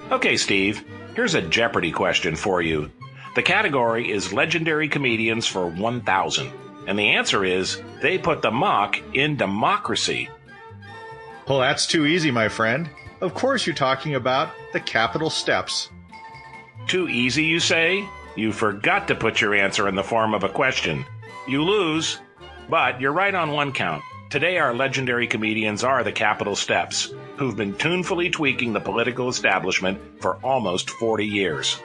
Okay, Steve, here's a Jeopardy question for you. The category is Legendary Comedians for 1,000. And the answer is, they put the muck in democracy. Well, that's too easy, my friend. Of course you're talking about the Capitol Steps. Too easy, you say? You forgot to put your answer in the form of a question. You lose. But you're right on one count. Today our legendary comedians are the Capitol Steps, who've been tunefully tweaking the political establishment for almost 40 years.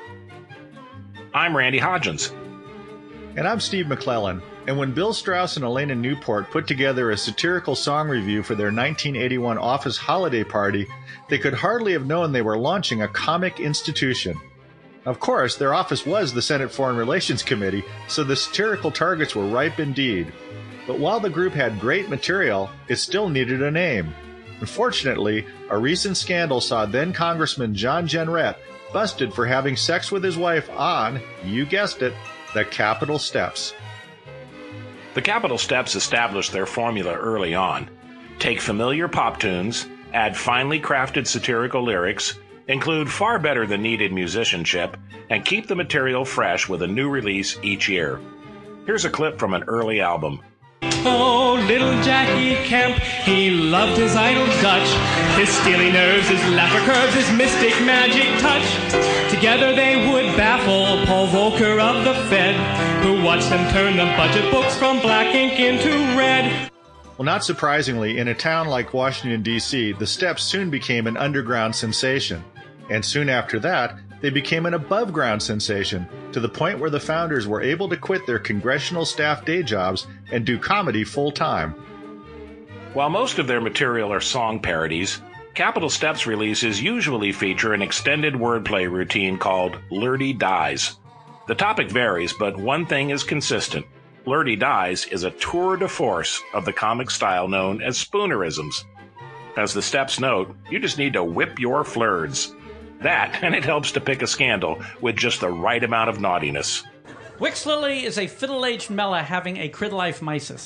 I'm Randy Hodgins. And I'm Steve McClellan. And when Bill Strauss and Elena Newport put together a satirical song review for their 1981 office holiday party, they could hardly have known they were launching a comic institution. Of course, their office was the Senate Foreign Relations Committee, so the satirical targets were ripe indeed. But while the group had great material, it still needed a name. Unfortunately, a recent scandal saw then-Congressman John Jenrette busted for having sex with his wife on, you guessed it, the Capitol Steps. The Capitol Steps established their formula early on. Take familiar pop tunes, add finely crafted satirical lyrics, include far better than needed musicianship, and keep the material fresh with a new release each year. Here's a clip from an early album. Oh, little Jackie Kemp, he loved his idol Dutch. His steely nerves, his laughter curves, his mystic magic touch. Together they would baffle Paul Volcker of the Fed, who watched them turn the budget books from black ink into red. Well, not surprisingly, in a town like Washington, D.C., the Steps soon became an underground sensation. And soon after that, they became an above-ground sensation, to the point where the founders were able to quit their congressional staff day jobs and do comedy full-time. While most of their material are song parodies, Capitol Steps releases usually feature an extended wordplay routine called Lurdy Dies. The topic varies, but one thing is consistent. Lurdy Dies is a tour de force of the comic style known as spoonerisms. As the Steps note, you just need to whip your flirds. That, and it helps to pick a scandal with just the right amount of naughtiness. Wixlily is a fiddle-aged Mella having a crid-life mysis.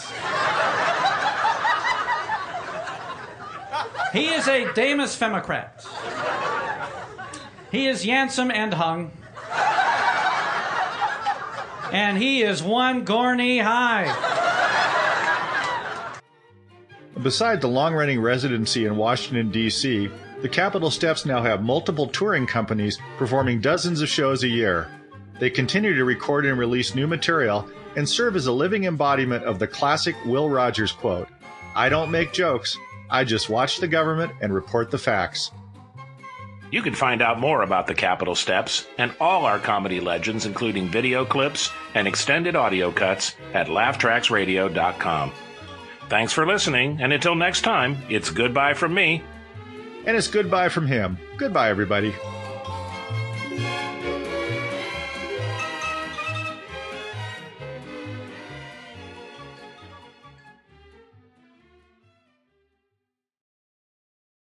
He is a Damus Femocrat. He is Yansome and hung. And he is one Gorney high. Beside the long-running residency in Washington, D.C., the Capitol Steps now have multiple touring companies performing dozens of shows a year. They continue to record and release new material and serve as a living embodiment of the classic Will Rogers quote, "I don't make jokes, I just watch the government and report the facts." You can find out more about the Capitol Steps and all our comedy legends, including video clips and extended audio cuts, at laughtracksradio.com. Thanks for listening, and until next time, it's goodbye from me. And it's goodbye from him. Goodbye, everybody.